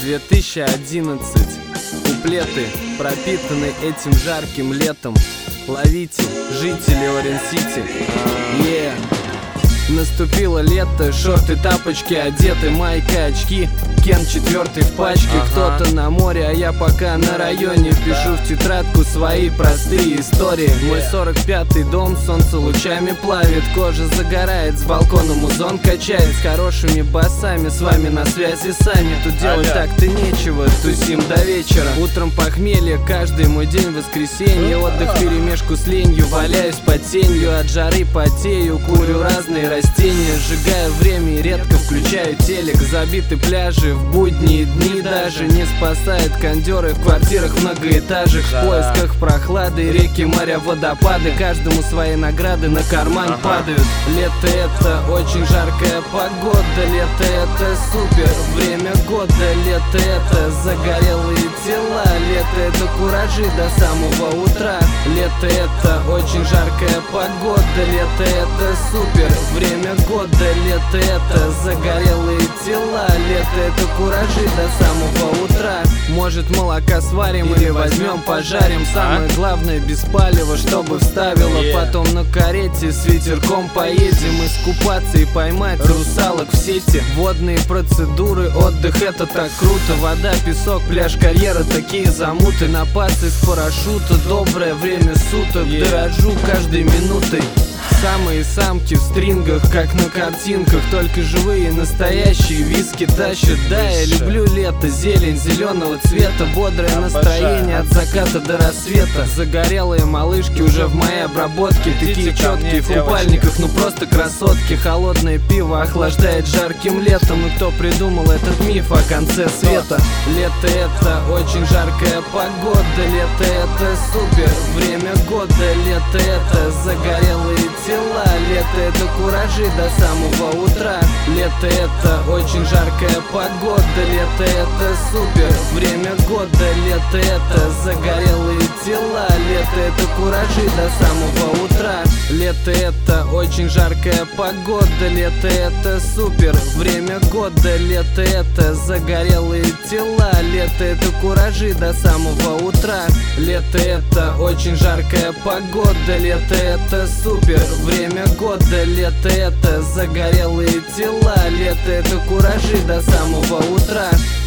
2011. Куплеты пропитаны этим жарким летом. Ловите, жители Орен-Сити. Наступило лето, шорты, тапочки одеты, майка, очки, Кен 4 в пачке. Кто-то на море, а я пока на районе. Пишу в тетрадку свои простые истории. Мой 45-й дом солнце лучами плавит, кожа загорает, с балкона музон качает. С хорошими басами, с вами на связи Саня. Тут делать так-то нечего, тусим до вечера. Утром похмелье, каждый мой день воскресенье. Отдых вперемешку с ленью, валяюсь под тенью. От жары потею, курю разные растения, сжигаю время и редко включаю телек. Забиты пляжи в будние дни, даже не спасают кондеры в квартирах многоэтажек. В поисках прохлады, реки, моря, водопады. Каждому свои награды на карман падают. Лето — это очень жаркая погода. Лето — это супер время года. Лето — это загорелые тела. Лето — это куражи до самого утра. Лето — это очень жаркая погода. Лето — это супер время года. Лето — это загорелые тела. Лето — это куражи до самого утра. Может, молока сварим или возьмем пожарим. Самое главное без палева, чтобы вставило. Потом на карете с ветерком поедем. Искупаться и поймать русалок в сети. Водные процедуры, отдых — это так круто. Вода, песок, пляж, карьера, такие замуты. Напас из парашюта, доброе время суток. Дорожу каждой минутой. Самые самки в стрингах, как на картинках, только живые, настоящие, виски тащат. Да, я люблю лето, зелень зеленого цвета, бодрое настроение от заката до рассвета. Загорелые малышки уже в моей обработке, такие четкие в купальниках, ну просто красотки. Холодное пиво охлаждает жарким летом. И кто придумал этот миф о конце света? Лето — это очень жаркая погода. Лето — это супер время года. Лето — это загорелые тела. Лето — это куражи до самого утра. Лето — это очень жаркая погода. Лето — это супер время года. Лето — это загорелые тела. Лето — это куражи до самого утра. Лето — это очень жаркая погода. Лето — это супер время года. Лето — это загорелые тела. Лето — это куражи до самого утра. Лето — это очень жаркая погода. Лето — это супер время года. Лето — это загорелые тела. Лето — это куражи до самого утра.